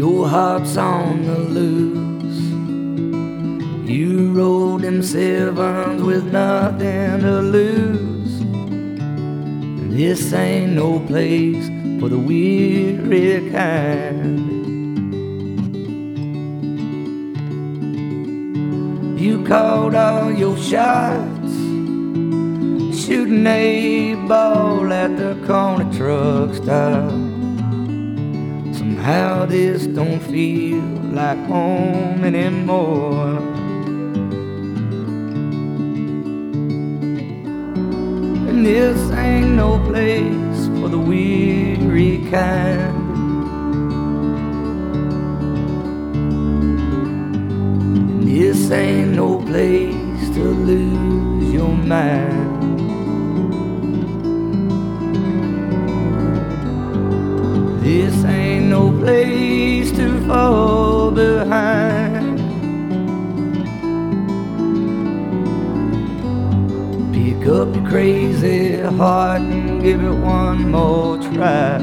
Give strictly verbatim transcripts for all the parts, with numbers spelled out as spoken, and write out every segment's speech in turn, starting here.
Your heart's on the loose. You rode them sevens with nothing to lose. This ain't no place for the weary kind. You called all your shots, shooting a ball at the corner truck stop. Somehow this don't feel like home anymore. And this ain't no place for the weary kind. And this ain't no place to lose your mind. This ain't no place to fall behind. Pick up your crazy heart and give it one more try.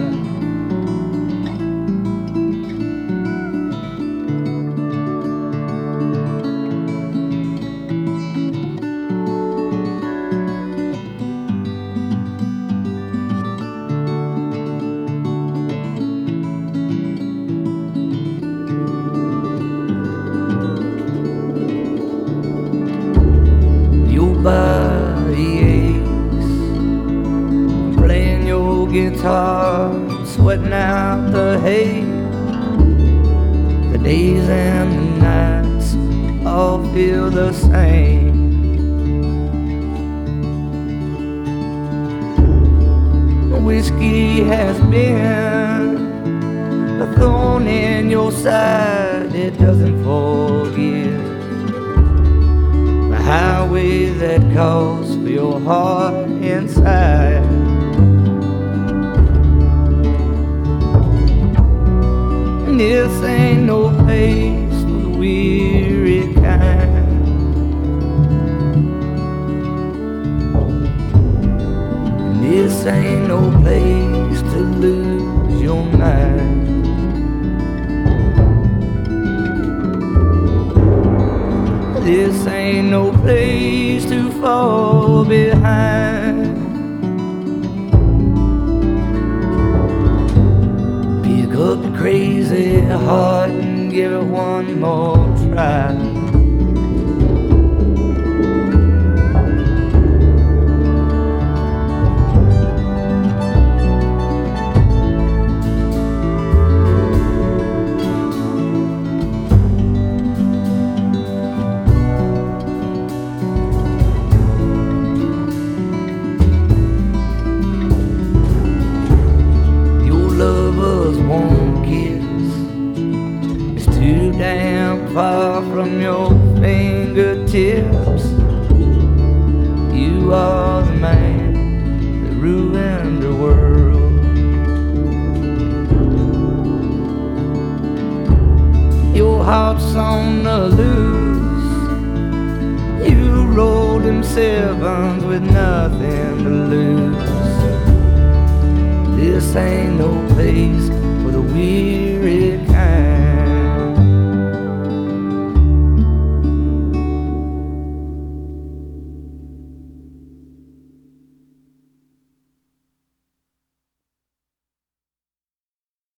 Body aches from playing your guitar, sweating out the hay. The days and the nights all feel the same. Whiskey has been a thorn in your side, it doesn't forgive. Highway that calls for your heart inside. And this ain't no place for the weary kind. And this ain't no place to lose your mind. This ain't no place to fall behind. Pick up your crazy heart and give it one more try. Won't kiss, it's too damn far from your fingertips. You are the man that ruined the world. Your heart's on the loose. You rolled them sevens with nothing to lose. This ain't no place for the weak.